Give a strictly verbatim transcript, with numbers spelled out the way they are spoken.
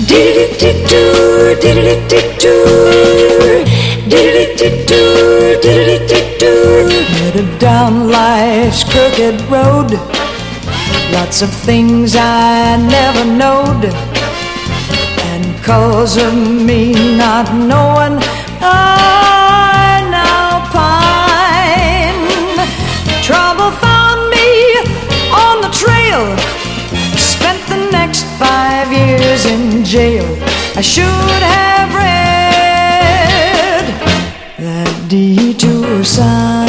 Detour, detour, detour, detour. Headed down life's crooked road, lots of things I never knowed, and cause of me not knowing, I now pine. Trouble found me on the trail, spent the next five years in jail. I should have read that detour sign.